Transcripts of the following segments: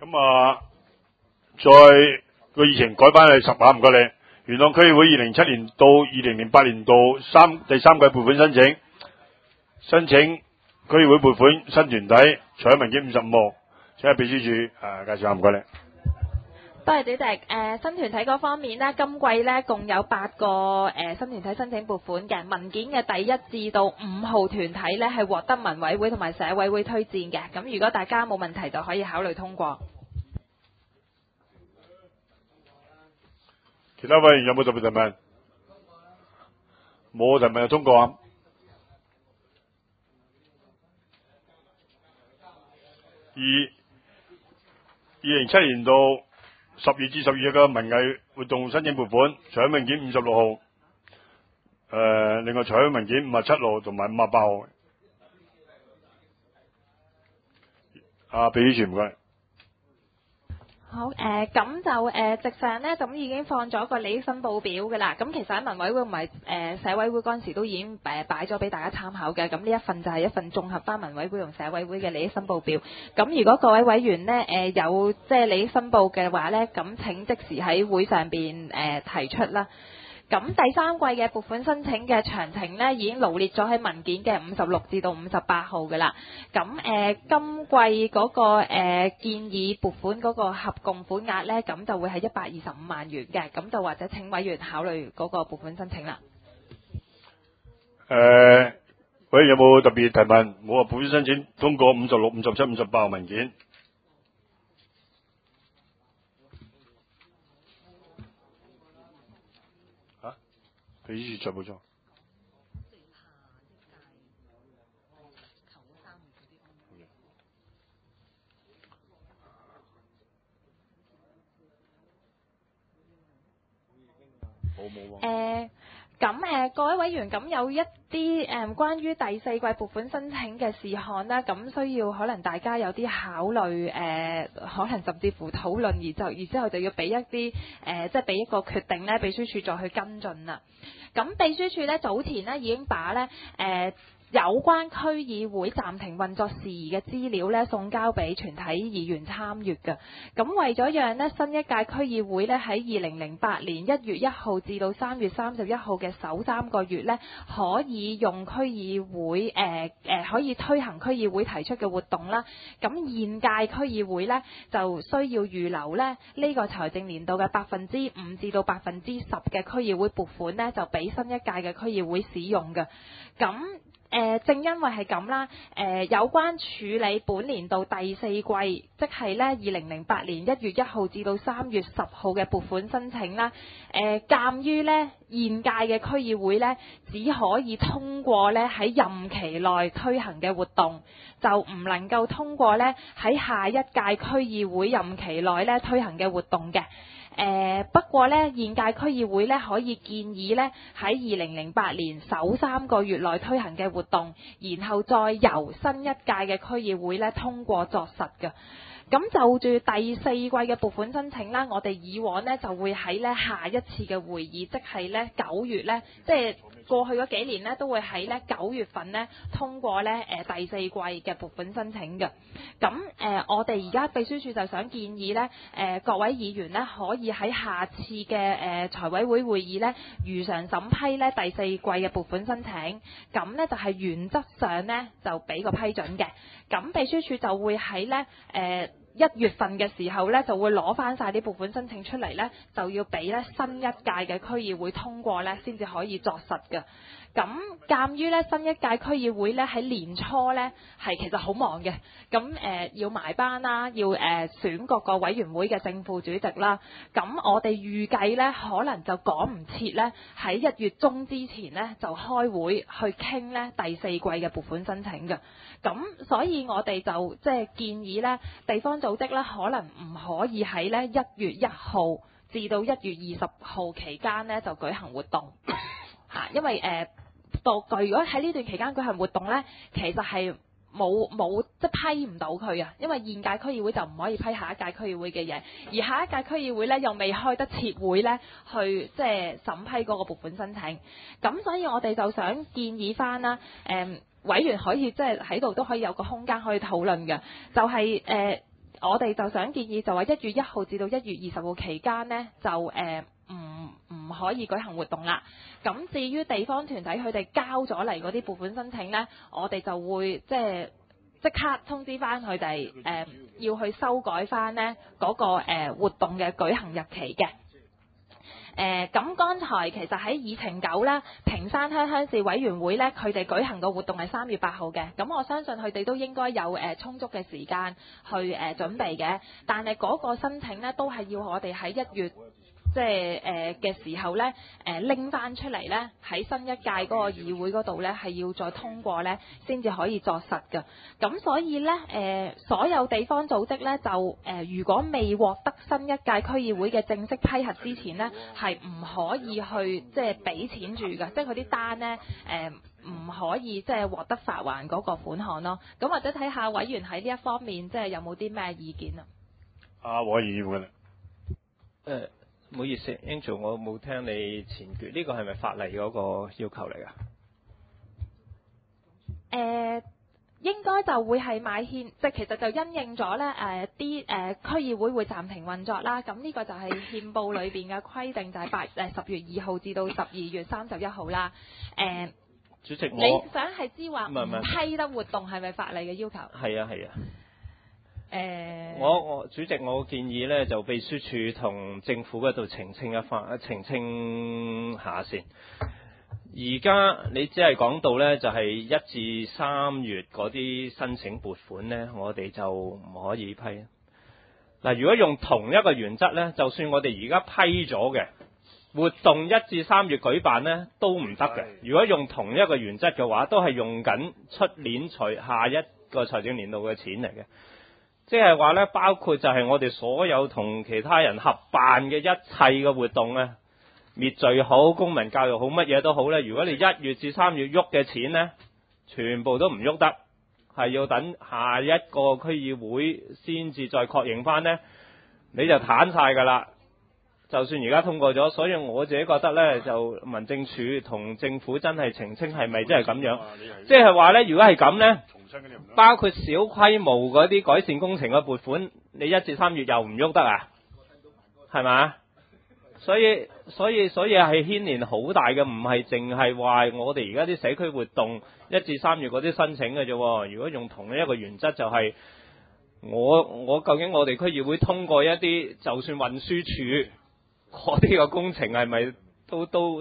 咁啊，再個議程改翻去10下，唔該你。元朗區議會2007年到2008年度第三季撥款申請區議會撥款新團體財委文件55號，請秘書處介紹下，唔該你。 多謝主席。新團體嗰方面呢，今季呢共有8個新團體申請撥款嘅文件嘅第1至到5號團體呢係獲得民委會同埋社委會推薦嘅。咁如果大家冇問題就可以考慮通過。 其他委員有冇特別提問？冇提問就通過啊。2007年度10月至12月嘅文藝活動申請撥款，財委文件56號，另外財委文件57號同埋58號。秘書處唔該。 好，咁就直上呢，咁已經放咗個利益申報表㗎啦。咁其實喺民委會同埋社委會嗰陣時都已經擺咗俾大家參考嘅。咁呢一份就係一份綜合翻民委會同社委會嘅利益申報表。咁如果各位委員呢，有即係利益申報嘅話呢，咁請即時喺會上邊提出啦。咁第三季嘅撥款申請嘅詳情呢，已經羅列咗喺文件嘅56至到58號㗎啦。咁今季嗰個建議撥款嗰個合共款額呢，咁就會係125萬元嘅。咁就或者請委員考慮嗰個撥款申請啦。 委員有冇特別提問？冇啊，撥款申請通過56、57、58號文件。秘書處再補充。 各位委員，咁有一啲關於第4季撥款申請嘅事項啦，咁需要可能大家有啲考慮，可能甚至乎討論，然之後就要俾一啲即係俾一個決定咧，秘書處再去跟進啦。咁秘書處咧早前咧已經把咧有關區議會暫停運作事宜嘅資料咧送交俾全體議員參閱嘅。咁為咗讓呢新一屆區議會咧喺2008年1月1號至到3月31號嘅首3個月咧，可以用區議會可以推行區議會提出嘅活動啦。咁現屆區議會咧就需要預留咧呢個財政年度嘅5%至到10%嘅區議會撥款咧，就俾新一屆嘅區議會使用嘅。咁正因為係咁啦，有關處理本年度第4季，即係咧2008年1月1號至到3月10號嘅撥款申請啦。鑑於咧現屆嘅區議會咧只可以通過咧喺任期內推行嘅活動，就唔能夠通過咧喺下一屆區議會任期內咧推行嘅活動嘅。不過咧，現屆區議會咧可以建議咧喺2008年首3個月內推行嘅活動，然後再由新一屆嘅區議會咧通過作實嘅。咁就住第4季嘅撥款申請啦，我哋以往呢就會喺咧下一次嘅會議，即係咧9月咧，即係過去嗰幾年咧都會喺咧9月份咧通過咧第4季嘅撥款申請嘅。咁我哋而家秘書處就想建議咧各位議員咧可以喺下次嘅財委會會議咧如常審批咧第4季嘅撥款申請，咁咧就係原則上咧就俾個批准嘅。咁秘書處就會喺咧1月份嘅時候咧，就會攞翻晒啲撥款申請出嚟咧，就要俾咧新一屆嘅區議會通過咧，先至可以作實嘅。咁鑑於咧新一屆區議會咧喺年初咧係其實好忙嘅，咁要埋班啦，要選各個委員會嘅正副主席啦，咁我哋預計咧可能就趕唔切咧喺1月中之前咧就開會去傾咧第4季嘅撥款申請嘅。咁所以我哋就即係建議咧地方組織咧可能唔可以喺咧1月1號至到1月20號期間咧就舉行活動嚇，因為如果喺呢段期間舉行活動咧，其實係冇即係批唔到佢啊，因為現屆區議會就唔可以批下一屆區議會嘅嘢，而下一屆區議會咧又未開得切會咧去即係審批嗰個撥款申請，咁所以我哋就想建議翻啦，委員可以即係喺度都可以有個空間可以討論嘅，就係我哋就想建議就話1月1號至到1月20號期間呢，就唔可以舉行活動啦。咁至於地方團體佢哋交咗嚟嗰啲撥款申請呢，我哋就會即刻通知翻佢哋要去修改翻呢嗰個活動嘅舉行日期嘅。咁剛才其實喺議程9啦，屏山鄉事委員會呢，佢哋舉行個活動係3月8號嘅，咁我相信佢哋都應該有充足嘅時間去準備嘅，但係嗰個申請呢，都係要我哋喺1月嘅時候呢，拎翻出嚟呢，喺新一屆嗰個議會嗰度呢，係要再通過呢，先至可以作實嘅。咁所以呢，所有地方組織呢，就如果未獲得新一屆區議會嘅正式批核之前呢，係唔可以去俾錢住嘅，即係佢啲單呢，唔可以獲得發還嗰個款項咯。咁或者睇下委員喺呢一方面有冇啲咩意見啊？ 阿黃議員唔好意思 ，Angel， 我冇聽你前決，呢個係咪法例嗰個要求嚟㗎？ 應該就會係買憲，其實就因應咗咧啲區議會會暫停運作啦。咁呢個就係憲報裏邊嘅規定，就係10月2號至到12月31號啦。 主席， 你想係知話唔批得活動係咪法例嘅要求？ 係啊。我主席，我建議咧就秘書處同政府嗰度澄清下先。而家你只係講到咧就係1至3月嗰啲申請撥款咧，我哋就唔可以批。嗱，如果用同一個原則咧，就算我哋而家批咗嘅活動1至3月舉辦咧都唔得嘅。如果用同一個原則嘅話，都係用緊出年下一個財政年度嘅錢嚟嘅。即係話咧，包括就係我哋所有同其他人合辦嘅一切嘅活動咧，滅罪好、公民教育好、乜嘢都好咧。如果你1月至3月喐嘅錢咧，全部都唔喐得，係要等下一個區議會先至再確認翻咧，你就攤晒㗎啦。就算而家通過咗，所以我自己覺得咧，就民政處同政府真係澄清係咪真係咁樣？即係話咧，如果係咁咧，包括小規模嗰啲改善工程嘅撥款，你1至3月又唔喐得啊？係咪？所以係牽連好大嘅，唔係淨係話我哋而家啲社區活動1至3月嗰啲申請嘅啫。如果用同一個原則，就係我究竟我哋區議會通過一啲，就算運輸署嗰啲個工程係咪都唔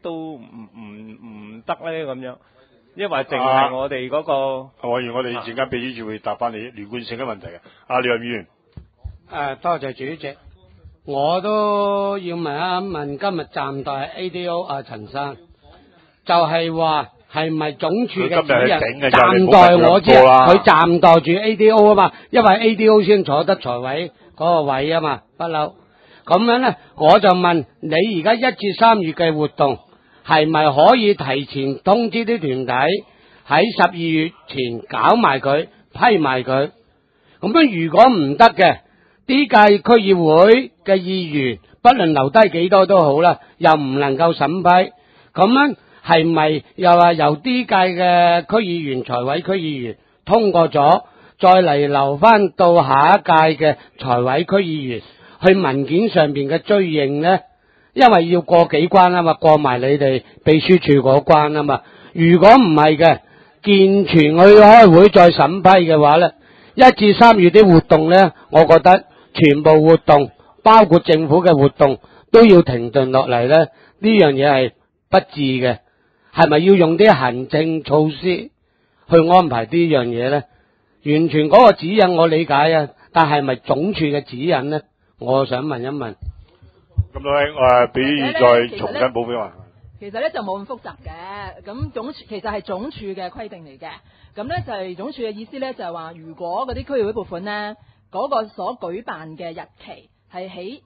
得咧咁樣？因為淨係我哋嗰個， 我哋陣間秘書處會答翻你連貫性嘅問題嘅。李慧議員， 多謝主席，我都要問一問今日暫代 ADO 陳生，就係話係咪總署嘅指引暫代？我知佢暫代住 ADO 啊嘛，因為 ADO 先坐得財委嗰個位啊嘛，不嬲。咁樣咧，我就問你而家1至3月嘅活動係咪可以提前通知啲團體喺12月前搞埋佢，批埋佢？咁樣如果唔得嘅，呢屆區議會嘅議員不論留低幾多都好啦，又唔能夠審批，咁樣係咪又話由呢屆嘅區議員、財委區議員通過咗，再嚟留翻到下一屆嘅財委區議員去文件上邊嘅追認呢？因為要過幾關啊嘛，過埋你哋秘書處嗰關啊嘛。如果唔係嘅，健全去開會再審批嘅話呢，1至3月啲活動呢，我覺得全部活動包括政府嘅活動都要停頓落嚟呢。呢樣嘢係不智嘅，係咪要用啲行政措施去安排呢樣嘢呢？完全嗰個指引我理解啊，但係咪總署嘅指引呢？我想問一問。 咁多位俾再重新補俾我。 其實咧就冇咁複雜嘅，咁其實係總署嘅規定嚟嘅。咁咧就係總署嘅意思咧，就係話如果嗰啲區議會撥款咧，嗰個所舉辦嘅日期係喺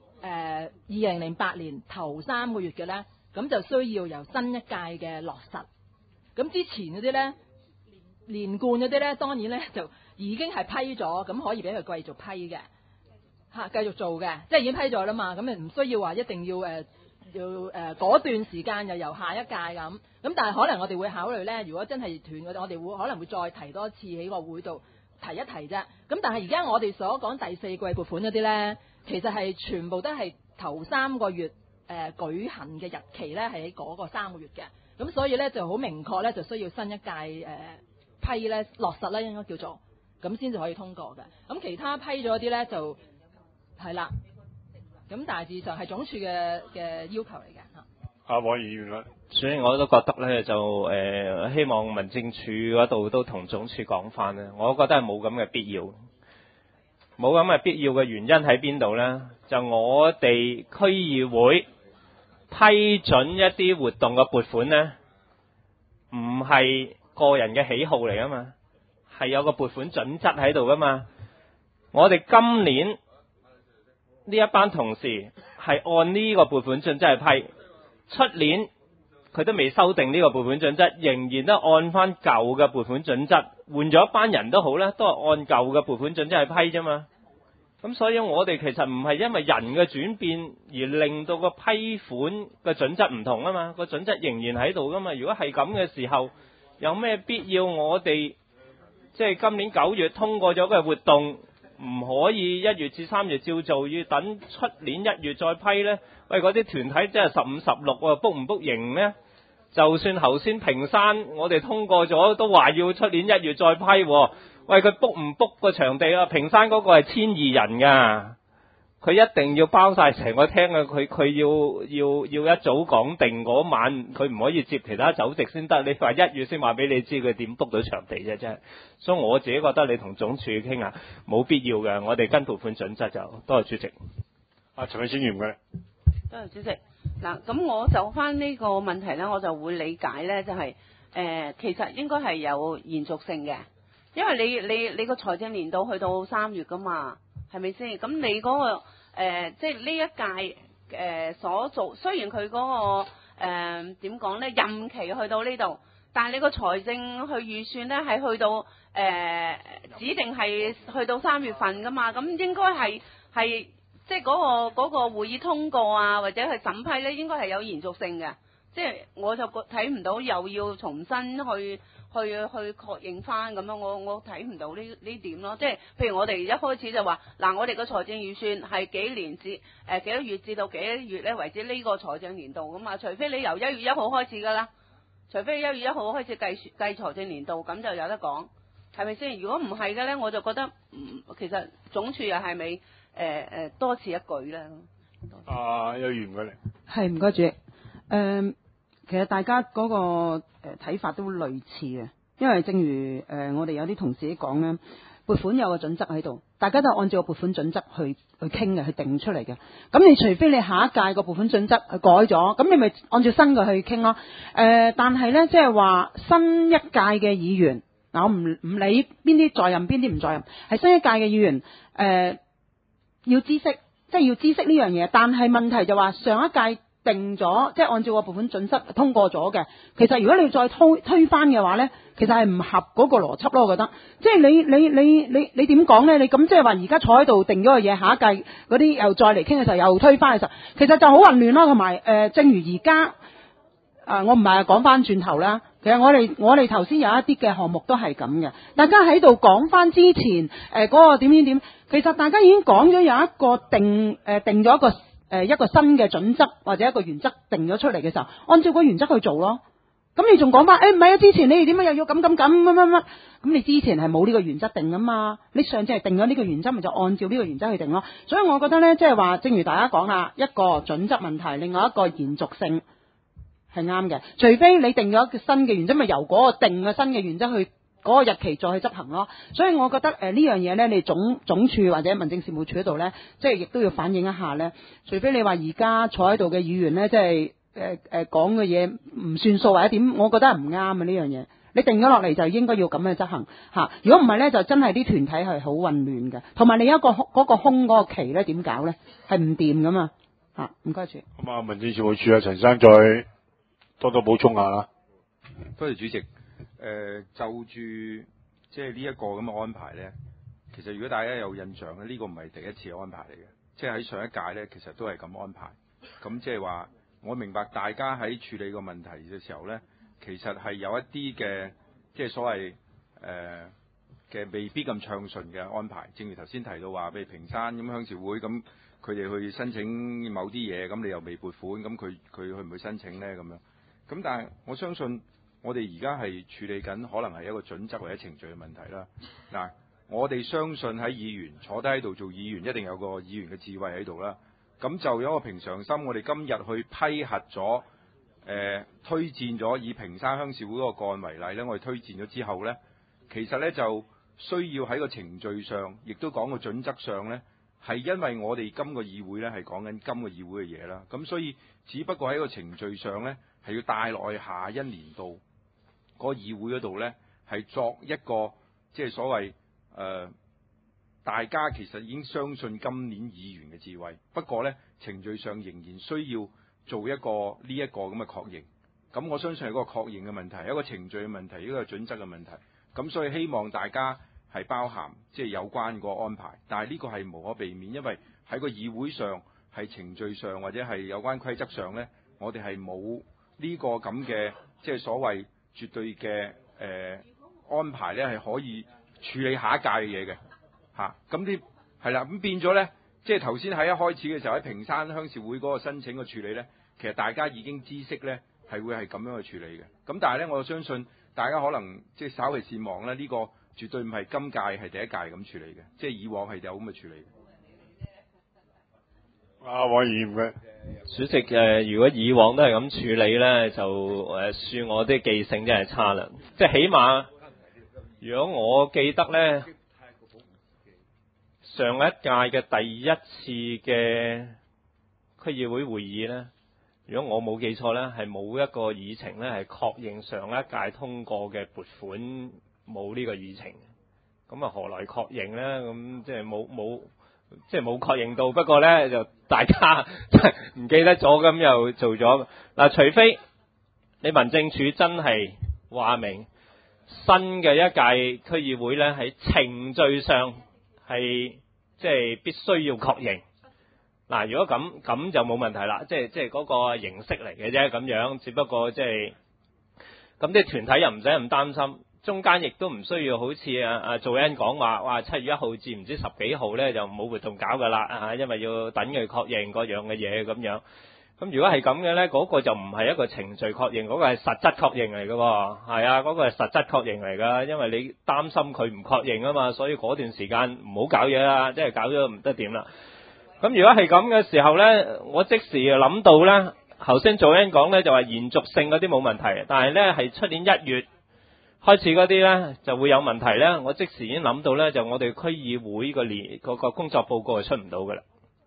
2008年頭3個月嘅咧，咁就需要由新一屆嘅落實。咁之前嗰啲咧，連貫嗰啲咧，當然咧就已經係批咗，咁可以俾佢繼續批嘅。繼續做嘅，即係已經批咗啦嘛，咁咪唔需要話一定要嗰段時間又由下一屆咁，但係可能我哋會考慮咧，如果真係斷嘅，我哋可能會再提多一次喺個會度提一提啫。咁但係而家我哋所講第四季撥款嗰啲咧，其實係全部都係頭3個月舉行嘅日期咧，係喺嗰個3個月嘅。咁所以咧就好明確咧，就需要新一屆批咧落實咧，應該叫做咁先至可以通過嘅。咁其他批咗啲咧就係啦。咁大致上係總署嘅要求嚟嘅嚇。 阿黃議員啦， 所以我都覺得咧就希望民政處嗰度都同總署講翻咧，我覺得係冇咁嘅必要。冇咁嘅必要嘅原因喺邊度咧？就我哋區議會批准一啲活動嘅撥款咧，唔係個人嘅喜好嚟啊嘛，係有個撥款準則喺度噶嘛。我哋今年呢一班同事係按呢個撥款準則去批，出年佢都未修訂呢個撥款準則，仍然都按翻舊嘅撥款準則，換咗一班人都好啦，都係按舊嘅撥款準則去批啫嘛。咁所以我哋其實唔係因為人嘅轉變而令到個批款嘅準則唔同啊嘛，個準則仍然喺度噶嘛。如果係咁嘅時候，有咩必要我哋即係今年9月通過咗嘅活動唔可以1月至3月照做，要等出年1月再批呢？喂，嗰啲團體真係15、16喎，book 唔 book 營呢？就算頭先屏山我哋通過咗，都話要出年1月再批喎。喂，佢 book 唔 book 個場地啊？屏山嗰個係1200人㗎，佢一定要包晒成個廳啊！佢要一早講定嗰晚，佢唔可以接其他酒席先得。你話1月先話俾你知佢點 book 到場地啫，真係。所以我自己覺得你同總署傾下冇必要嘅，我哋跟撥款準則就多謝主席。 阿陳偉先員嘅。 多謝主席。嗱，咁我就翻呢個問題咧，我就會理解咧，就係其實應該係有延續性嘅。因為你個財政年度去到3月噶嘛，係咪先？咁你嗰個即係呢一屆所做，雖然佢嗰個點講咧，任期去到呢度，但係你個財政去預算咧係去到指定係去到3月份噶嘛，咁應該係即係嗰個會議通過啊，或者係審批咧，應該係有延續性嘅。即係我就睇唔到又要重新去確認翻咁樣，我睇唔到呢點咯。即係譬如我哋一開始就話嗱，我哋個財政預算係幾年至幾多月至到幾多月咧為止呢個財政年度咁嘛，除非你由1月1號開始㗎啦，除非1月1號開始計財政年度，咁就有得講，係咪先？如果唔係嘅咧，我就覺得其實總署又係咪多此一舉咧？ 有議員嘅嚟。 係，唔該主席。其實大家嗰個睇法都類似嘅，因為正如我哋有啲同事講咧，撥款有個準則喺度，大家都係按照個撥款準則去傾嘅，去定出嚟嘅。咁你除非你下一屆個撥款準則改咗，咁你咪按照新嘅去傾咯。但係咧，即係話新一屆嘅議員，嗱我唔理邊啲在任邊啲唔在任，係新一屆嘅議員要知悉，即係要知悉呢樣嘢。但係問題就話上一屆定咗，即係按照個撥款準則通過咗嘅。其實如果你再推翻嘅話咧，其實係唔合嗰個邏輯咯，我覺得。即係你點講咧？你咁即係話而家坐喺度定咗個嘢，下一屆嗰啲又再嚟傾嘅時候又推翻嘅時候，其實就好混亂咯。同埋正如而家我唔係講翻轉頭啦。其實我哋頭先有一啲嘅項目都係咁嘅，大家喺度講翻之前嗰個點，其實大家已經講咗有一個定咗一個新嘅準則或者一個原則定咗出嚟嘅時候，按照個原則去做咯。咁你仲講翻唔係啊？之前你哋點解又要咁乜？咁你之前係冇呢個原則定噶嘛？你上次係定咗呢個原則，咪就按照呢個原則去定咯。所以我覺得呢，即係話，正如大家講啦，一個準則問題，另外一個延續性係啱嘅。除非你定咗一個新嘅原則，咪由嗰個定嘅新嘅原則去嗰個日期再去執行咯。所以我覺得呢樣嘢呢，你總署或者民政事務處嗰度呢，即係亦都要反映一下呢。除非你話而家坐喺度嘅議員呢，即係講嘅嘢唔算數或者點，我覺得係唔啱啊呢樣嘢。你定咗落嚟就應該要咁樣執行嚇。如果唔係呢，就真係啲團體係好混亂嘅。同埋你一個嗰個空嗰個期呢，點搞呢？係唔掂噶嘛嚇。唔該住。 咁啊，民政事務處陳生再多補充下啦。 多謝主席。就住即係呢一個咁嘅安排咧，其實如果大家有印象咧，呢個唔係第一次安排嚟嘅，即係喺上一屆咧，其實都係咁安排。咁即係話，我明白大家喺處理個問題嘅時候咧，其實係有一啲嘅即係所謂嘅未必咁暢順嘅安排。正如頭先提到話，譬如屏山咁鄉事會咁，佢哋去申請某啲嘢，咁你又未撥款，咁佢去唔去申請呢？咁樣？咁但係我相信我哋而家係處理緊，可能係一個準則或者程序嘅問題啦。嗱，我哋相信喺議員坐低喺度做議員，一定有個議員嘅智慧喺度啦。咁就有一個平常心，我哋今日去批核咗。推薦咗以屏山鄉事會嗰個個案為例呢，我哋推薦咗之後呢，其實呢就需要喺個程序上，亦都講個準則上呢，係因為我哋今個議會呢係講緊今個議會嘅嘢啦，咁所以只不過喺個程序上呢，係要帶落去下一年度嗰個議會嗰度呢，係作一個即係所謂大家其實已經相信今年議員嘅智慧，不過呢，程序上仍然需要做一個呢一個咁嘅確認，咁我相信係嗰個確認嘅問題，一個程序嘅問題，一個準則嘅問題，咁所以希望大家係包含即係有關個安排，但係呢個係無可避免，因為喺個議會上係程序上或者係有關規則上呢，我哋係冇呢個咁嘅即係所謂絕對嘅安排呢，係可以處理下一屆嘅嘢嘅嚇，咁啲係啦，咁變咗呢。即係頭先喺一開始嘅時候喺屏山鄉事會嗰個申請嘅處理呢，其實大家已經知悉呢係會係咁樣去處理嘅。咁但係呢，我相信大家可能即係稍為善忘呢，呢個絕對唔係今屆係第一屆咁處理嘅，即係以往係有咁嘅處理嘅。 黃議員嘅主席如果以往都係咁處理呢，就算我啲記性真係差啦。即係起碼，如果我記得呢。上一屆嘅第一次嘅區議會會議呢，如果我冇記錯呢，係冇一個議程呢係確認上一屆通過嘅撥款冇呢個議程，咁啊何來確認呢？咁即係冇確認到，不過呢，就大家唔記得咗，咁又做咗嗱，除非你民政處真係話明新嘅一屆區議會呢，喺程序上係即係必須要確認嗱，如果咁就冇問題啦，即係嗰個形式嚟嘅啫，咁樣只不過即係咁啲團體又唔使咁擔心，中間亦都唔需要好似做人講話，哇7月1號至唔知10幾號呢就冇活動搞噶啦，因為要等佢確認各樣嘅嘢咁樣。咁如果係咁嘅呢，嗰個就唔係一個程序確認，嗰個係實質確認嚟嘅喎，係啊，嗰個係實質確認嚟㗎，因為你擔心佢唔確認啊嘛，所以嗰段時間唔好搞嘢啦，即係搞咗唔得掂啦。咁如果係咁嘅時候呢，我即時諗到呢，頭先做人講呢就話延續性嗰啲冇問題，但係呢係出年1月開始嗰啲呢就會有問題呢。我即時已經諗到呢，就我哋區議會嗰個工作報告係出唔到㗎啦。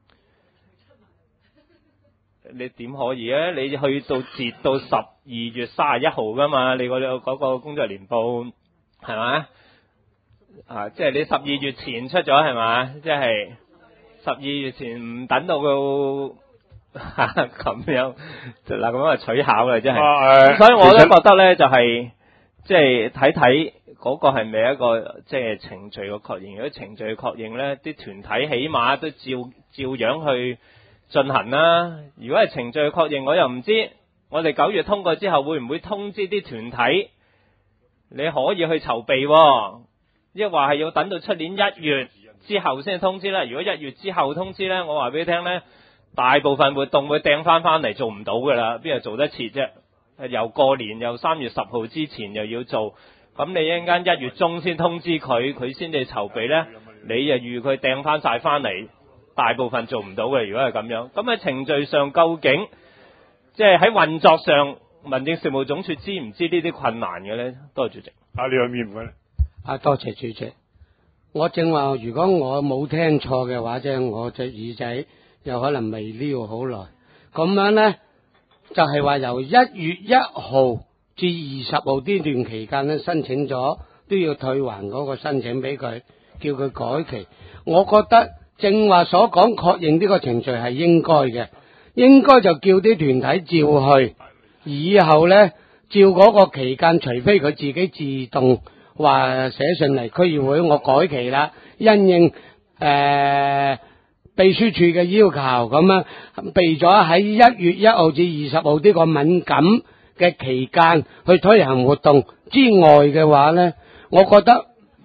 你點可以啊？你去到截到12月31號噶嘛？你嗰個工作年報係嘛？即係你12月前出咗係嘛？即係12月前唔等到佢咁樣，嗱咁啊取巧啦，真係。所以我都覺得咧，就係即係睇嗰個係咪一個即係程序嘅確認？如果程序嘅確認咧，啲團體起碼都照樣去進行啦。如果係程序確認，我又唔知我哋9月通過之後會唔會通知啲團體你可以去籌備，抑或係要等到出年1月之後先通知啦。如果1月之後通知呢，我話俾你聽呢，大部分活動會掟翻嚟，做唔到噶啦，邊度做得切啫？又過年又3月10號之前又要做，咁你一陣間1月中先通知佢先至籌備呢，你就預佢掟翻晒翻嚟。大部分做唔到嘅，如果係咁樣，咁喺程序上究竟即係喺運作上，民政事務總署知唔知呢啲困難嘅咧？多謝主席。 你有面唔該咧？ 多謝主席。我正話，如果我冇聽錯嘅話，即係我隻耳仔有可能未撩好耐。咁樣咧，就係話由1月1號至20號呢段期間咧，申請咗都要退還嗰個申請俾佢，叫佢改期。我覺得正話所講確認呢個程序係應該嘅，應該就叫啲團體照去，以後呢，照嗰個期間，除非佢自己自動話寫信嚟區議會，我改期啦，因應秘書處嘅要求咁樣，備咗喺1月1號至20號呢個敏感嘅期間去推行活動之外嘅話呢，我覺得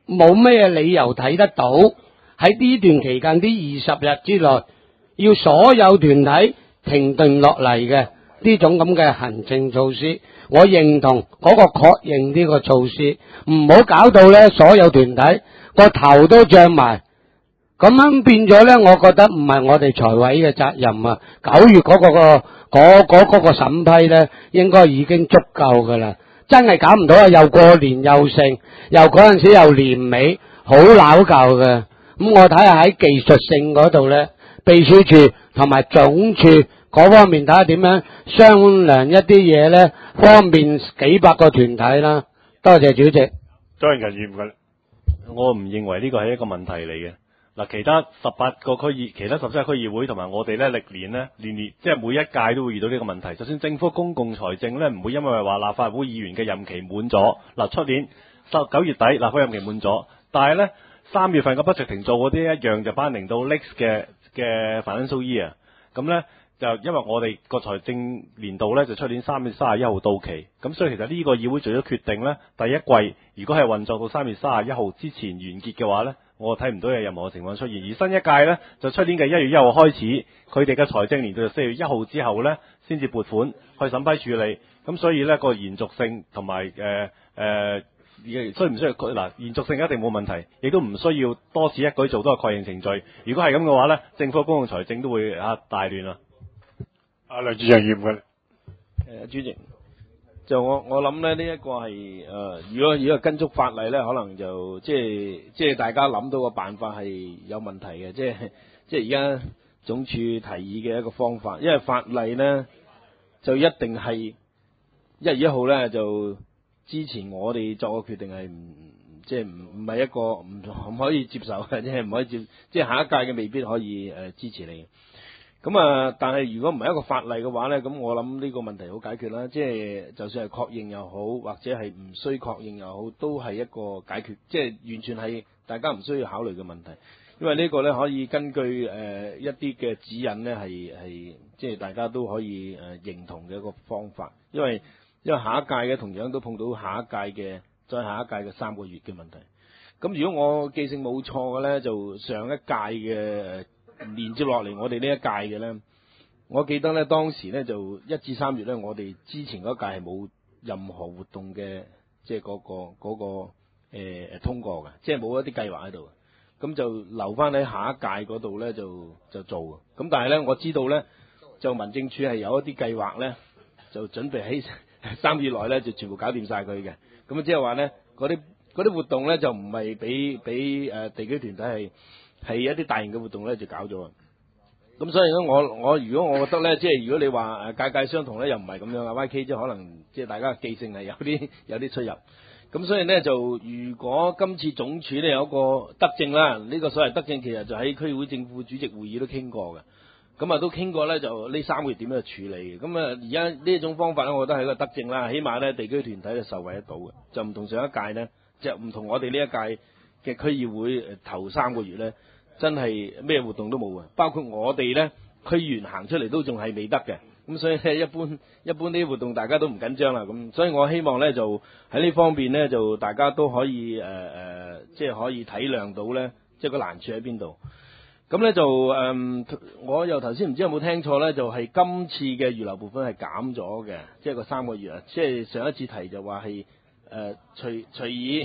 冇咩理由睇得到喺呢段期間啲20日之內，要所有團體停頓落嚟嘅呢種咁嘅行政措施，我認同嗰個確認呢個措施，唔好搞到咧所有團體個頭都脹埋。咁樣變咗咧，我覺得唔係我哋財委嘅責任啊。9月嗰個審批咧，應該已經足夠噶啦。真係搞唔到啊！又過年又剩，又嗰陣時又年尾，好拗舊嘅。咁我睇下喺技術性嗰度咧，秘書處同埋總處嗰方面睇下點樣商量一啲嘢咧，方便幾百個團體啦。多謝主席。 周永勤議員嘅， 我唔認為呢個係一個問題嚟嘅。嗱，其他17區議會同埋我哋咧，歷年咧，年即係每一屆都會遇到呢個問題。就算政府公共財政咧，唔會因為話立法會議員嘅任期滿咗，嗱，出年9月底立法會任期滿咗，但係咧3月份嘅budget停做嗰啲一樣就頒令到 next 嘅 financial year，咁咧就因為我哋個財政年度咧就出年3月31號到期，咁所以其實呢個議會做咗決定咧，第一季如果係運作到3月31號之前完結嘅話咧，我睇唔到有任何嘅情況出現。而新一屆咧就出年嘅1月1號開始，佢哋嘅財政年度就4月1號之後咧先至撥款去審批處理，咁所以咧個延續性同埋需唔需要嗱延續性一定冇問題，亦都唔需要多此一舉做多個確認程序。如果係咁嘅話咧，政府公共財政都會大亂啦。 阿梁志祥議員嘅， 主席，就我諗咧呢一個係如果跟足法例咧，可能就即係大家諗到個辦法係有問題嘅，即係而家總署提議嘅一個方法，因為法例咧就一定係1月1號咧就之前我哋作個決定係唔係一個唔可以接受嘅，即係唔可以即係下一屆嘅未必可以支持你。咁但係如果唔係一個法例嘅話咧，咁我諗呢個問題好解決啦。即係就算係確認又好，或者係唔需確認又好，都係一個解決，即係完全係大家唔需要考慮嘅問題。因為呢個咧可以根據一啲嘅指引咧係即係大家都可以認同嘅一個方法。因為下一屆嘅同樣都碰到下一屆嘅再下一屆嘅3個月嘅問題。咁如果我記性冇錯嘅咧，就上一屆嘅連接落嚟我哋呢一屆嘅咧，我記得咧當時咧就1至3月咧，我哋之前嗰屆係冇任何活動嘅，即係嗰個通過嘅，即係冇一啲計劃喺度，咁就留翻喺下一屆嗰度咧就做。咁但係咧我知道咧，就民政處係有一啲計劃咧，就準備喺3月內咧就全部搞掂晒佢嘅。咁即係話咧嗰啲活動咧就唔係俾地區團體係一啲大型嘅活動咧就搞咗啊！咁所以咧，如果我覺得咧，即係如果你話屆屆相同咧，又唔係咁樣啊 YK 即係可能即係大家嘅記性係有啲出入。咁所以咧就如果今次總署咧有一個德政啦，呢個所謂德政其實就喺區議會正副主席會議都傾過嘅。咁都傾過咧，就呢3個月點樣去處理嘅。咁而家呢一種方法咧，我覺得係一個德政啦，起碼咧地區團體就受惠得到嘅，就唔同上一屆咧，就唔同我哋呢一屆嘅區議會頭3個月咧，真係咩活動都冇嘅，包括我哋咧區議員行出嚟都仲係未得嘅。咁所以咧一般啲活動大家都唔緊張啦。咁所以我希望咧就喺呢方面咧就大家都可以即係可以體諒到咧，即係個難處喺邊度。咁咧就我又頭先唔知有冇聽錯咧，就係今次嘅預留部分係減咗嘅，即係個3個月啊，即係上一次提就話係隨意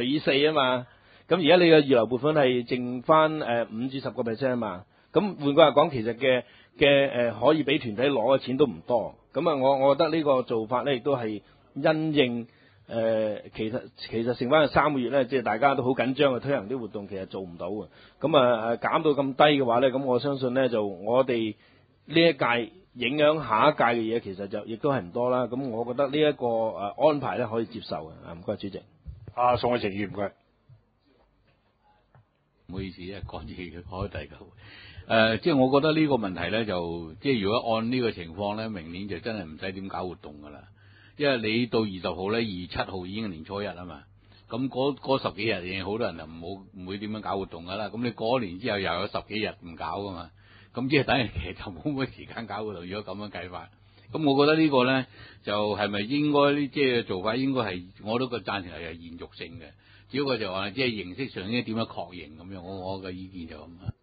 4啊嘛。咁而家你嘅預留撥款係剩翻5至10% 啊嘛。咁換句話講，其實嘅可以俾團體攞嘅錢都唔多。咁我覺得呢個做法咧，亦都係因應其實剩翻嘅3個月咧，即係大家都好緊張去推行啲活動，其實做唔到嘅。咁減到咁低嘅話咧，咁我相信咧就我哋呢一屆影響下一屆嘅嘢，其實就亦都係唔多啦。咁我覺得呢一個安排咧可以接受嘅。唔該，主席。 宋偉成議員唔該。 唔好意思，因為趕住開第9。即係我覺得呢個問題咧，就即係如果按呢個情況咧，明年就真係唔使點搞活動噶啦。因為你到20號咧，27號已經係年初一啊嘛。咁嗰10幾日已經好多人就唔會點樣搞活動噶啦。咁你過年之後又有10幾日唔搞噶嘛。咁即係等於其實就冇乜時間搞活動。如果咁樣計法，咁我覺得呢個咧就係咪應該即係做法應該係我都個贊成係有延續性嘅。 只不過就話即係形式上應該點樣確認咁樣，我嘅意見就咁啊。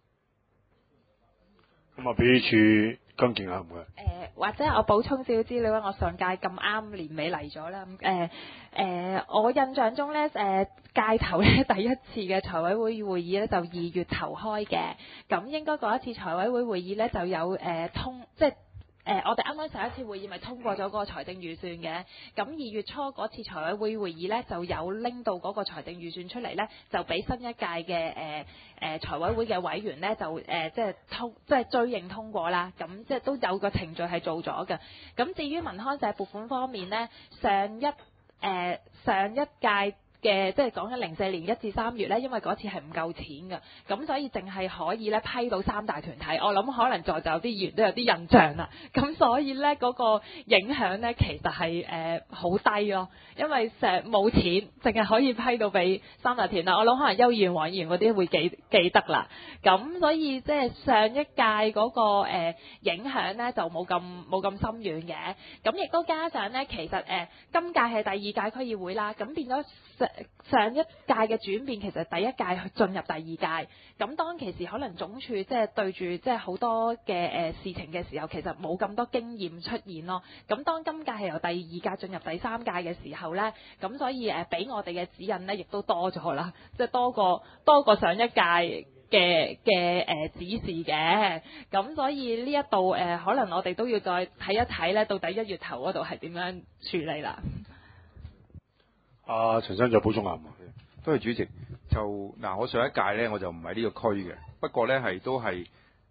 咁啊，俾處金健啊，唔該。 或者我補充少少資料啦，我上屆咁啱年尾嚟咗啦。我印象中咧，屆頭咧第一次嘅財委會會議咧就2月頭開嘅，咁應該嗰一次財委會會議咧就有我哋啱啱上一次會議咪通過咗嗰個財政預算嘅，咁2月初嗰次財委會會議咧就有拎到嗰個財政預算出嚟咧，就俾新一屆嘅財委會嘅委員咧就追認通過啦，咁即係都有個程序係做咗嘅。咁至於民康社撥款方面咧，上一屆嘅即係講緊04年1至3月咧，因為嗰次係唔夠錢嘅，咁所以淨係可以咧批到3大團體。我諗可能在座啲議員都有啲印象啦。咁所以咧嗰個影響咧其實係好低咯，因為冇錢，淨係可以批到俾3大團啦。我諗可能邱議員、黃議員嗰啲會記得啦。咁所以即係上一屆嗰個影響咧就冇咁深遠嘅。咁亦都加上咧，其實今屆係第2屆區議會啦，咁變咗上一屆嘅轉變，其實第一屆進入第2屆，咁當其時可能總署即係對住即係好多嘅事情嘅時候，其實冇咁多經驗出現咯。咁當今屆係由第2屆進入第3屆嘅時候呢，咁所以俾我哋嘅指引呢，亦都多咗啦，即係多過上一屆嘅指示嘅。咁所以呢一度可能我哋都要再睇一睇呢，到底1月頭嗰度係點樣處理啦。 陳生再補充下。 多謝主席。我上一屆呢，我就唔係呢個區嘅，不過呢都係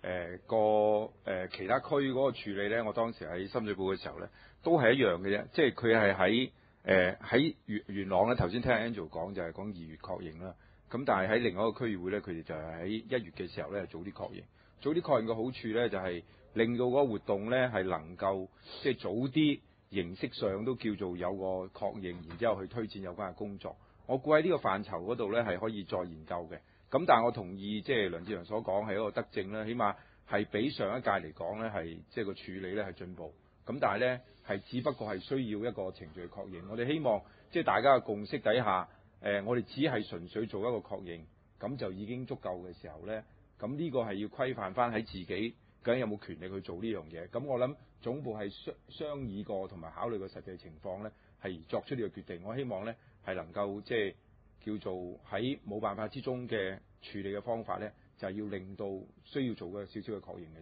其他區嗰個處理呢，我當時喺深水埗嘅時候呢，都係一樣嘅啫，即係佢係喺元朗呢，頭先聽 Angel 講就係講2月確認啦，咁但係喺另外一個區議會呢，佢哋就係喺1月嘅時候呢，早啲確認。早啲確認嘅好處呢，就係令到嗰個活動呢係能夠即係早啲。形式上都叫做有個確認，然之後去推薦有關嘅工作。我估喺呢個範疇嗰度呢係可以再研究嘅。咁但係我同意即係梁志祥所講係一個德政啦，起碼係比上一屆嚟講呢係即係個處理呢係進步。咁但係呢係只不過係需要一個程序確認。我哋希望即係大家嘅共識底下，我哋只係純粹做一個確認，咁就已經足夠嘅時候呢，咁呢個係要規範翻喺自己究竟有冇權力去做呢樣嘢。咁我諗總部係商議過同埋考慮過實際情況呢，係作出呢個決定。我希望呢係能夠即係叫做喺冇辦法之中嘅處理嘅方法呢，就係要令到需要做嘅少少嘅確認嘅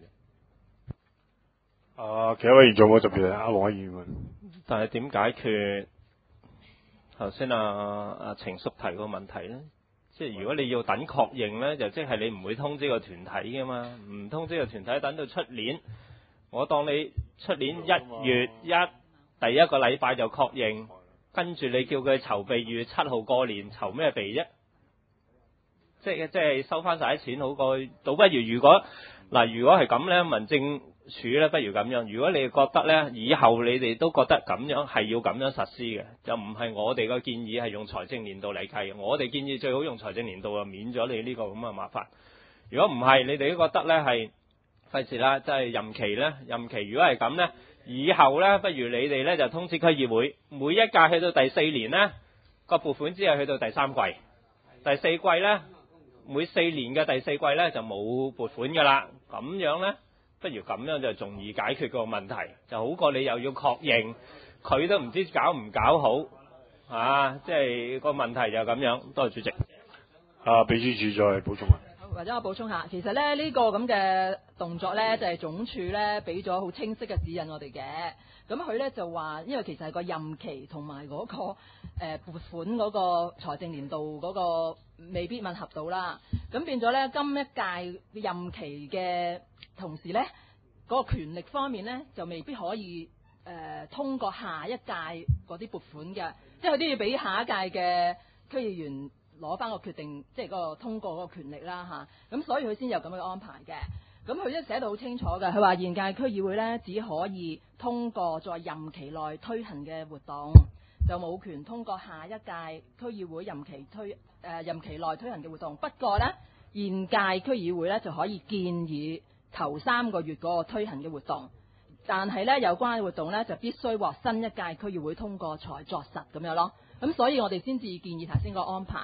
啫。 其他委員仲有冇特別啊？黃議員問。 但係點解決頭先程叔提個問題呢？即係如果你要等確認呢，就即係你唔會通知個團體㗎嘛，唔通知個團體等到出年。我當你出年1月第一個禮拜就確認，跟住你叫佢籌備2月7號過年，籌咩備啫？即係收翻晒啲錢好過，倒不如如果係咁呢，民政處呢，不如咁樣。如果你覺得呢，以後你哋都覺得咁樣係要咁樣實施嘅，就唔係我哋個建議係用財政年度嚟計嘅。我哋建議最好用財政年度，就免咗你呢個咁嘅麻煩。如果唔係，你哋都覺得呢係費事啦，即係任期如果係咁呢，以後呢，不如你哋呢就通知區議會，每一屆去到第4年呢，個撥款只係去到第3季，第4季呢，每4年嘅第4季呢就冇撥款噶啦。咁樣呢，不如咁樣就容易解決個問題，就好過你又要確認，佢都唔知搞唔搞好即係個問題就咁樣。多謝主席。 秘書處再補充啊。 或者我補充下，其實咧呢個咁嘅動作咧就係總署咧俾咗好清晰嘅指引我哋嘅。咁佢咧就話，因為其實係個任期同埋嗰個撥款嗰個財政年度嗰個未必吻合到啦。咁變咗咧今一屆任期嘅同時咧嗰個權力方面咧就未必可以通過下一屆嗰啲撥款嘅，即係佢都要俾下一屆嘅區議員攞翻個決定，即係嗰個通過嗰個權力啦嚇，咁所以佢先有咁嘅安排嘅。咁佢都寫到好清楚嘅，佢話現屆區議會呢，只可以通過在任期內推行嘅活動，就冇權通過下一屆區議會任期內推行嘅活動。不過呢，現屆區議會呢，就可以建議頭3個月嗰個推行嘅活動，但係呢，有關嘅活動呢，就必須獲新一屆區議會通過才作實咁樣咯。咁所以我哋先至建議頭先個安排。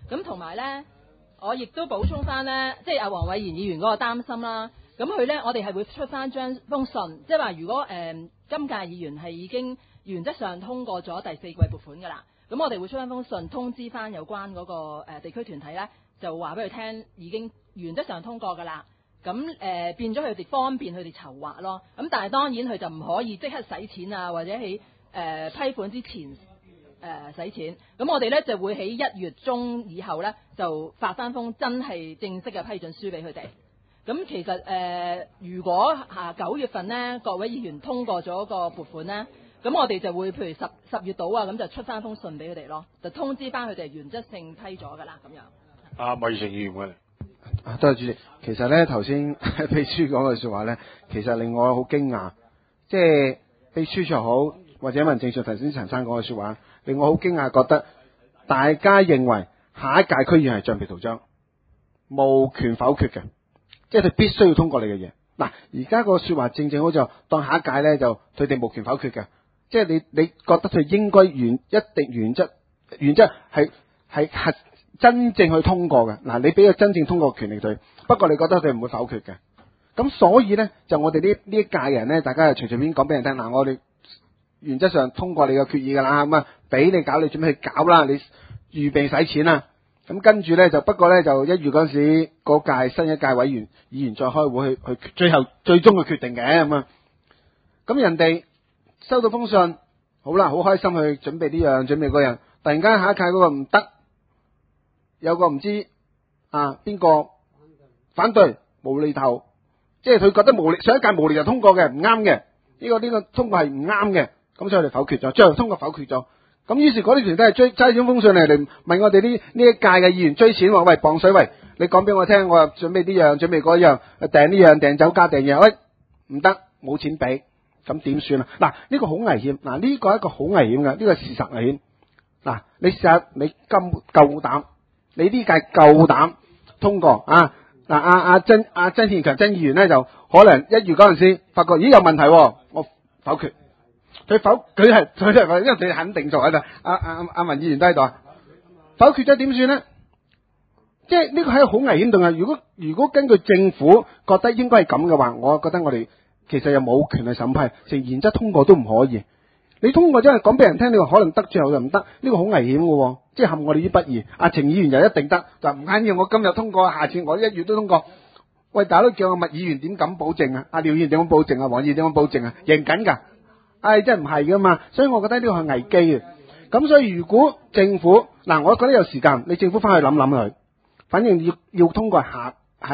咁同埋咧，我亦都補充翻咧，即係阿黃偉賢議員嗰個擔心啦。咁佢咧，我哋係會出翻封信，即係話如果今屆議員係已經原則上通過咗第4季撥款㗎啦，咁我哋會出翻封信通知翻有關嗰個地區團體咧，就話俾佢聽已經原則上通過㗎啦。咁變咗佢哋方便佢哋籌劃咯。咁但係當然佢就唔可以即刻使錢啊，或者喺批款之前使錢。咁我哋咧就會喺1月中以後咧就發翻封真係正式嘅批准書俾佢哋。咁其實如果9月份呢，各位議員通過咗個撥款呢，咁我哋就會譬如10月到啊，咁就出翻封信俾佢哋咯，就通知翻佢哋原則性批咗㗎啦，咁樣。 阿麥成議員嘅。 多謝主席。其實咧頭先秘書講嘅説話咧，其實令我好驚訝，即係秘書處好或者民政處頭先陳生講嘅説話，令我好驚訝，覺得大家認為下一屆區議員係橡皮圖章，無權否決嘅。即係佢必須要通過你嘅嘢。嗱，而家個説話正好就當下一屆咧就佢哋無權否決嘅。即係你覺得佢應該原則係真正去通過嘅。嗱，你俾個真正通過權力佢，不過你覺得佢唔會否決嘅。咁所以咧就我哋呢一屆人咧，大家就隨隨便講俾人聽。嗱，我哋原則上通過你嘅決議㗎啦，咁啊俾你搞，你準備去搞啦，你預備使錢啦。咁跟住咧就不過咧就1月嗰陣時嗰屆新一屆議員再開會去最終嘅決定嘅咁啊。咁人哋收到封信，好啦，好開心去準備呢樣準備嗰樣，突然間下一屆嗰個唔得，有個唔知邊個反對無厘頭，即係佢覺得上一屆無厘頭通過嘅唔啱嘅，呢個通過係唔啱嘅，咁所以我哋否決咗，最後通過否決咗。咁於是嗰啲團體係揸咗封信嚟問我哋呢一屆嘅議員追錢，話喂磅水，喂你講俾我聽，我又準備呢樣準備嗰樣，訂呢樣訂酒家訂嘢，喂唔得冇錢俾，咁點算啊？嗱，呢個好危險，嗱呢個係一個好危險嘅，呢個事實危險。嗱，你試下你夠膽，你呢屆夠膽通過啊？嗱曾憲強曾議員咧就可能1月嗰陣時發覺咦有問題，我否決。佢係話，因為佢肯定做喺度。阿文議員都喺度啊，否決咗點算呢？即係呢個係好危險度啊！如果根據政府覺得應該係咁嘅話，我覺得我哋其實又冇權去審批，成原則通過都唔可以。你通過真係講俾人聽，你話可能得，最後就唔得，呢個好危險嘅，即係陷我哋於不義。阿程議員就一定得，就唔緊要，我今日通過，下次我1月都通過。喂，大佬叫我麥議員點敢保證啊？阿廖議員點樣保證啊？黃議員點樣保證啊？贏緊㗎！真係唔係噶嘛，所以我覺得呢個係危機嘅。咁所以如果政府我覺得有時間，你政府翻去諗諗佢，反正要通過係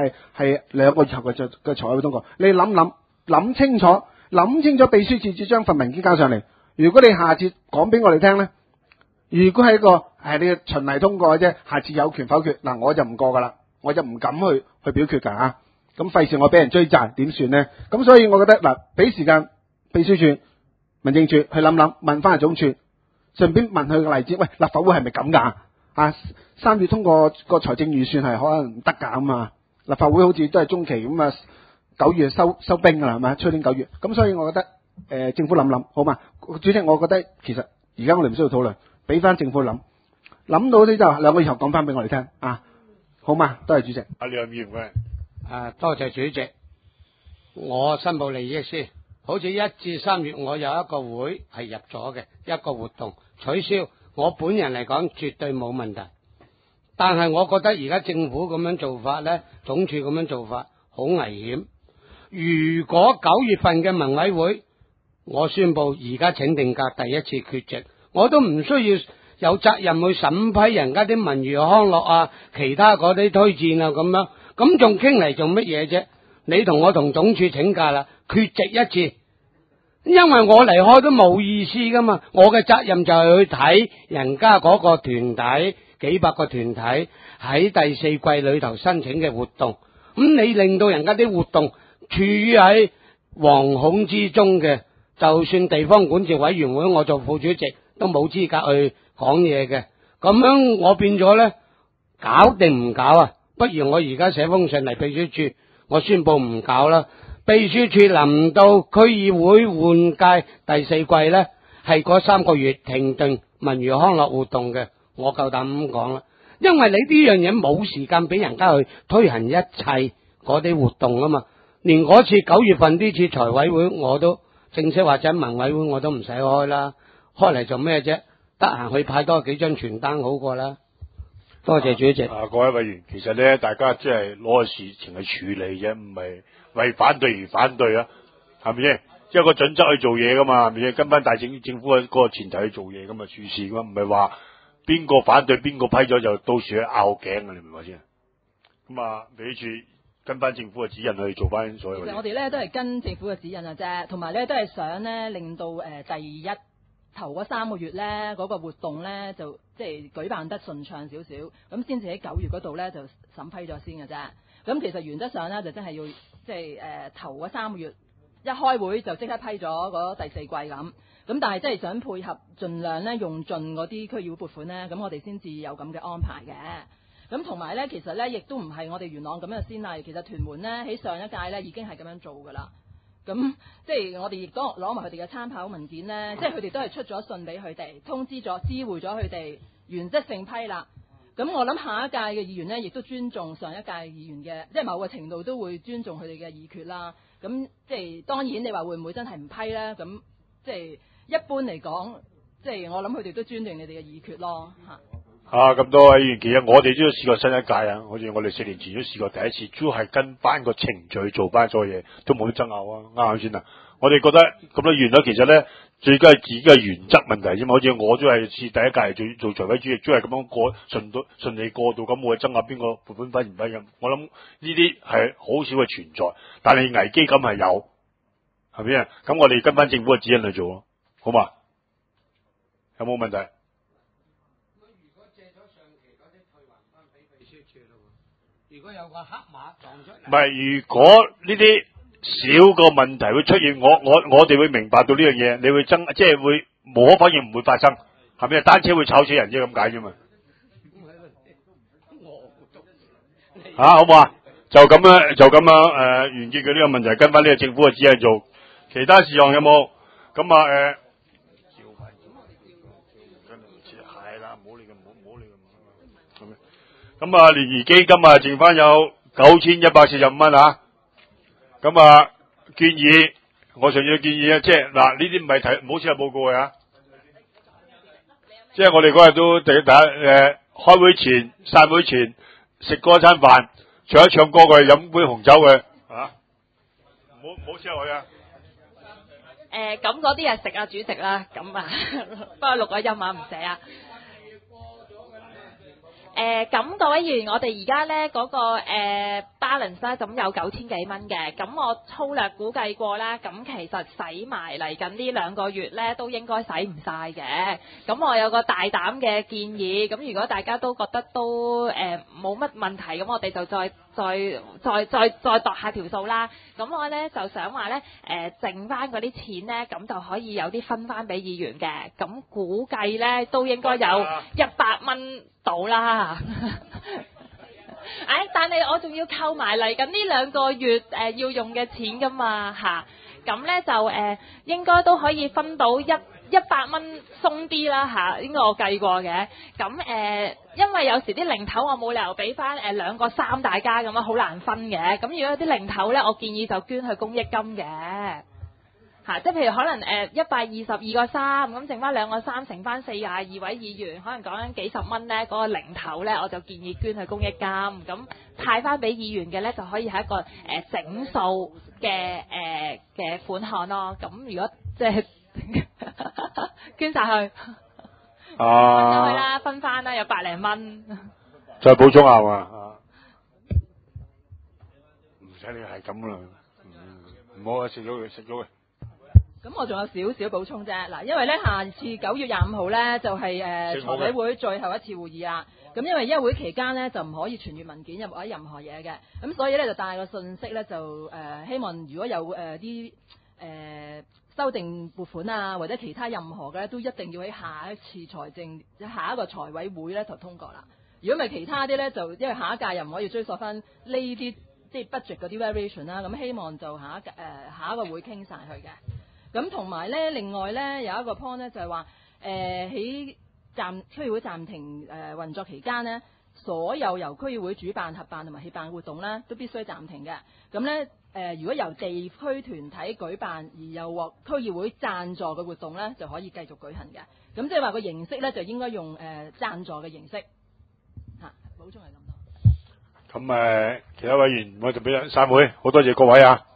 2個月後嘅財委會通過。你諗清楚，秘書處將份文件交上嚟。如果你下次講俾我哋聽咧，如果係一個你嘅循例通過嘅啫，下次有權否決，我就唔過噶啦，我就唔敢去表決噶嚇。咁費事我俾人追債點算咧？咁所以我覺得俾時間秘書處。民政處去諗，問翻總處，順便問佢個例子。喂，立法會係咪咁噶？3月通過個財政預算係可能唔得噶咁啊？立法會好似都係中期咁啊，9月收兵噶啦，係咪？出年9月。咁所以我覺得政府諗好嘛？主席，我覺得其實而家我哋唔需要討論，俾翻政府諗到啲就2個月後講翻俾我哋聽啊，好嘛？多謝主席。 阿梁議員嘅。 多謝主席。我申報利益先。好似1至3月我有一個會係入咗嘅一個活動取消，我本人嚟講絕對冇問題。但係我覺得而家政府咁樣做法呢，總署咁樣做法好危險。如果9月份嘅民委會，我宣布而家請定假第一次缺席，我都唔需要有責任去審批人家啲文娛康樂啊，其他嗰啲推薦啊咁樣，咁仲傾嚟做乜嘢啫？你同我同總署請假啦，缺席一次，因為我離開都冇意思噶嘛。我嘅責任就係去睇人家嗰個團體，幾百個團體喺第4季裏頭申請嘅活動，咁你令到人家啲活動處於喺惶恐之中嘅，就算地方管治委員會我做副主席都冇資格去講嘢嘅。咁樣我變咗呢，搞定唔搞啊？不如我而家寫封信嚟秘書處，我宣布唔搞啦。秘書處臨到區議會換屆第4季呢，係嗰3個月停頓文娛康樂活動嘅，我夠膽咁講啦。 因為你呢樣嘢冇時間俾人家去推行一切嗰啲活動啊嘛。連嗰次9月份呢次財委會我都正式或者民委會我都唔使開啦，開嚟做咩啫？得閒去派多幾張傳單好過啦。多謝主席。 各位委員，其實咧，大家即係攞個事情去處理啫，唔係為反對而反對啊，係咪先？即係個準則去做嘢噶嘛，係咪先？跟翻大政府嘅嗰個前提去做嘢咁啊，處事噶嘛，唔係話邊個反對邊個批咗就到時去拗頸啊，你明白先？咁啊，俾住跟翻政府嘅指引去做翻所有嘢。 其實我哋咧都係跟政府嘅指引啊啫，同埋咧都係想咧令到頭嗰3個月咧嗰個活動咧就即係舉辦得順暢少少，咁先至喺9月嗰度咧就審批咗先嘅啫。咁其實原則上咧就真係要即係頭嗰3個月一開會就即刻批咗嗰第4季咁。咁但係即係想配合盡量咧用盡嗰啲區議會撥款咧，咁我哋先至有咁嘅安排嘅。咁同埋咧，其實咧亦都唔係我哋元朗咁樣嘅先例，其實屯門咧喺上一屆咧已經係咁樣做㗎啦。咁即係我哋亦都攞埋佢哋嘅參考文件咧，即係佢哋都係出咗信俾佢哋，通知咗、知會咗佢哋，原則性批啦。咁我諗下一屆嘅議員咧，亦都尊重上一屆議員嘅，即係某個程度都會尊重佢哋嘅議決啦。咁即係當然你話會唔會真係唔批咧？咁即係一般嚟講，即係我諗佢哋都尊重你哋嘅議決咯嚇。 咁多位議員，其實我哋都試過新一屆啊，好似我哋4年前都試過第一次，主要係跟翻個程序做翻所有嘢，都冇得爭拗啊，啱先啊。我哋覺得咁多議員咧，其實咧最緊係自己嘅原則問題啫嘛。好似我都係試第一屆做財委主席，都係咁樣過順利過渡，咁冇去爭拗邊個撥款批唔批咁。我諗呢啲係好少嘅存在，但係危機感係有，係咪啊？咁我哋跟翻政府嘅指引去做咯，好嘛？有冇問題？ 如果有個黑馬撞出嚟， 唔係，如果呢啲小個問題會出現，我哋會明白到呢樣嘢，你會即係會無可否認唔會發生，係咪啊？單車會炒死人啫，咁解啫嘛。好唔好啊？就咁樣完結佢呢個問題，跟翻呢個政府嘅指引做。其他事項有冇？咁啊係啦，唔好理佢，唔好理佢。咁啊，聯誼基金啊，剩翻有9145蚊啊。咁啊，建議我上次建議啊，即係嗱呢啲唔係睇唔好似係報告嘅啊。即係我哋嗰日都第一開會前、散會前食嗰餐飯，唱一唱歌嘅，飲杯紅酒嘅啊，唔好黐落去啊。 咁嗰啲係食啊主席啦，咁啊，幫我錄個音啊，唔寫啊。咁各位議員，我哋而家咧嗰個balance 咧，咁有9000幾蚊嘅，咁我粗略估計過啦，咁其實使埋嚟緊呢2個月咧，都應該使唔晒嘅。咁我有個大膽嘅建議，咁如果大家都覺得都冇乜問題，咁我哋就再度下條數啦。咁我咧就想話咧，剩翻嗰啲錢咧，咁就可以有啲分翻俾議員嘅。咁估計咧都應該有100蚊到啦。但係我仲要扣埋嚟緊呢2個月要用嘅錢噶嘛嚇，咁咧就應該都可以分到100蚊鬆啲啦嚇，應該我計過嘅。咁因為有時啲零頭我冇理由俾翻2個3大家咁樣，好難分嘅。咁如果有啲零頭咧，我建議就捐去公益金嘅。即係譬如可能122個3，咁剩翻2個3，乘翻42位議員，可能講緊幾十蚊咧，嗰個零頭咧，我就建議捐去公益金，咁派翻俾議員嘅咧，就可以係一個整數嘅款項咯。咁如果即係捐晒去，分咗去啦，分翻啦，有100零蚊。 再補充下嘛，唔使你係咁啦，唔好啊，食咗佢。 咁我仲有少少補充啫，嗱，因為咧下次9月25號咧就係財委會最後一次會議啦。咁因為會期間咧就唔可以傳閱文件或者任何嘢嘅，咁所以咧就帶個信息咧就希望如果有啲修訂撥款啊或者其他任何嘅咧，都一定要喺下一次下一個財委會咧就通過啦。如果唔係其他啲咧，就因為下一屆又唔可以追溯翻呢啲即係 budget 嗰啲 variation 啦。咁希望就下一個會傾晒佢嘅。咁同埋咧，另外咧有一個 point 咧就係話，喺區議會暫停運作期間咧， 所有由區議會主辦、合辦同埋協辦活動咧，都必須暫停嘅。咁咧如果由地區團體舉辦而又獲區議會贊助嘅活動咧，就可以繼續舉行嘅。咁即係話個形式咧，就應該用贊助嘅形式嚇。補充係咁多。 咁其他委員我就俾散會，好多謝各位啊！